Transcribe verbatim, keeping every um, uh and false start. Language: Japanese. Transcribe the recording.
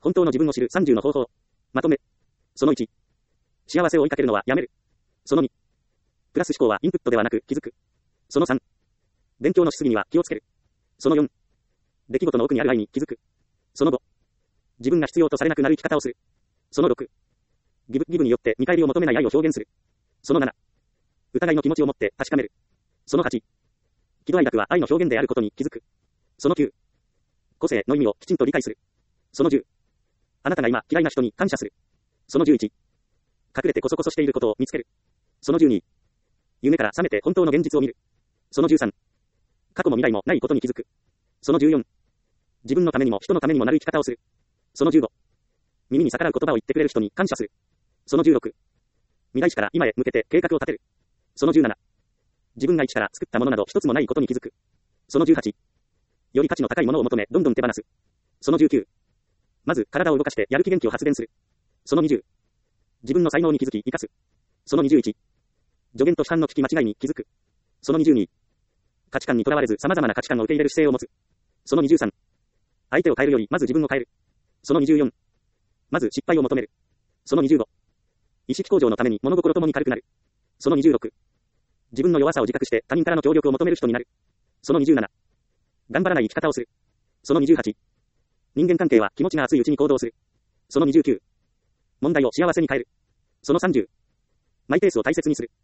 本当の自分を知るさんじゅうの方法。まとめ。そのいち。幸せを追いかけるのはやめる。そのに。プラス思考はインプットではなく気づく。そのさん。勉強のしすぎには気をつける。そのよん。出来事の奥にある愛に気づく。そのご。自分が必要とされなくなる生き方をする。そのろく。ギブ、ギブによって見返りを求めない愛を表現する。そのなな。疑いの気持ちを持って確かめる。そのはち。喜怒哀楽は愛の表現であることに気づく。そのきゅう。個性の意味をきちんと理解する。そのじゅう。あなたが今嫌いな人に感謝する。そのじゅういち。隠れてコソコソしていることを見つける。そのじゅうに。夢から覚めて本当の現実を見る。そのじゅうさん。過去も未来もないことに気づく。そのじゅうよん。自分のためにも人のためにもなる生き方をする。そのじゅうご。耳に逆らう言葉を言ってくれる人に感謝する。そのじゅうろく。未来史から今へ向けて計画を立てる。そのじゅうなな。自分が一から作ったものなど一つもないことに気づく。そのじゅうはち。より価値の高いものを求めどんどん手放す。そのじゅうきゅう。まず体を動かしてやる気元気を発電する。そのにじゅう。自分の才能に気づき生かす。そのにじゅういち。助言と批判の聞き間違いに気づく。そのにじゅうに。価値観にとらわれず様々な価値観を受け入れる姿勢を持つ。そのにじゅうさん。相手を変えるよりまず自分を変える。そのにじゅうよん。まず失敗を求める。そのにじゅうご。意識向上のために物心ともに軽くなる。そのにじゅうろく。自分の弱さを自覚して他人からの協力を求める人になる。そのにじゅうなな。頑張らない生き方をする。そのにじゅうはち。人間関係は気持ちが熱いうちに行動する。そのにじゅうきゅう。問題を幸せに変える。そのさんじゅう。マイペースを大切にする。